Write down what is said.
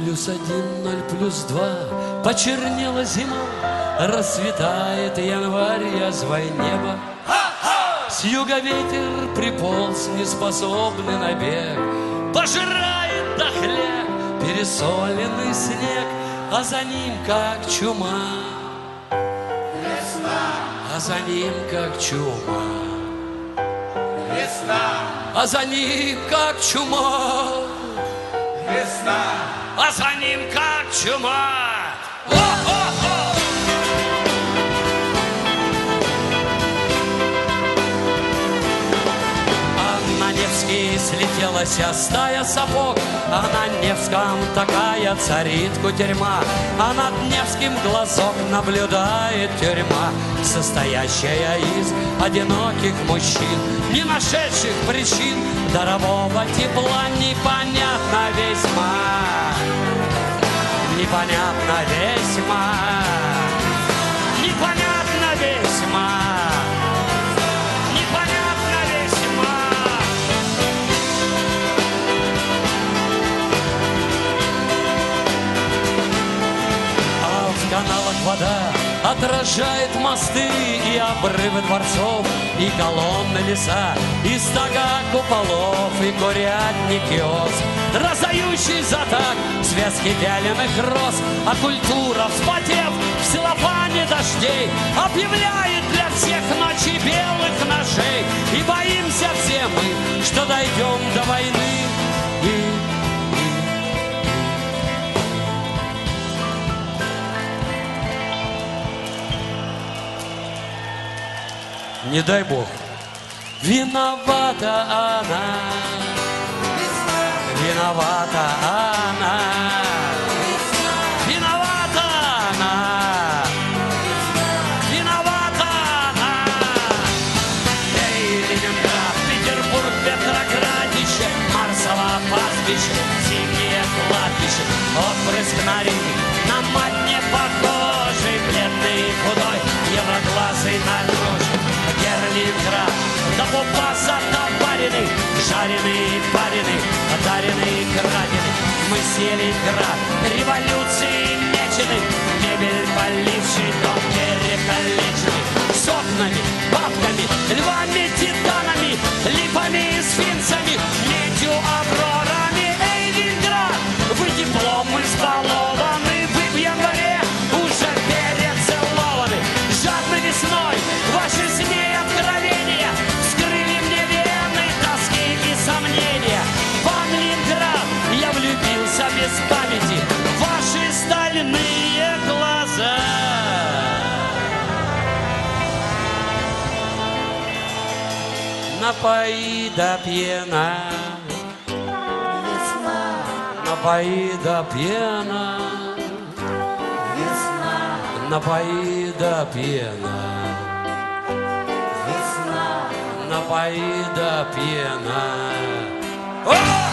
+1, 0, +2, почернела зима, расцветает январь, язвой неба. С юга ветер приполз, неспособный на бег, пожирает дохляк пересоленный снег, а за ним как чума, Весна, а за ним как чума, весна, а за ним как чума, весна. а за ним как чума. О-о-о! На Невский слетелась стая сапог, а на Невском такая царит кутерьма, а над Невским глазок наблюдает тюрьма, состоящая из одиноких мужчин, не нашедших причин дарового тепла. Непонятно весьма, непонятно весьма, непонятно весьма. В каналах вода отражает мосты и обрывы дворцов, и колонны леса, и стога куполов, и курятник киоск, раздающий за так связки вяленых роз. А культура, вспотев в целлофане дождей, объявляет для всех ночи белых ножей. И боимся все мы, что дойдем до войны. Не дай Бог. Виновата она, виновата она, виновата она, виновата она. Эй, Ленинград, Петербург, Петроградище, Марсово пастбище, зимнее кладбище, отпрыск на ринге, на мать не похожий, бледный и худой, евроглазый на дрожжи. Ленинград, до пупа затопаренный, жареный, пареный, одаренный, краденый. Мы съели град, революции меченый, мебель поливший, дом перекалеченный, с окнами, бабками, львами, титанами, липами и сфинксами, медью, аврорами. Эй, Ленинград, вы диплом избалованы, вы в январе уже перецелованы. Жадной весной ваши сны откровения вскрыли мне вены тоски и сомнения. Вам, Ленинград, я влюбился без памяти в ваши стальные глаза. Напои до пьяна, напои до пьяна, напои до пьяна, напои до пьяна.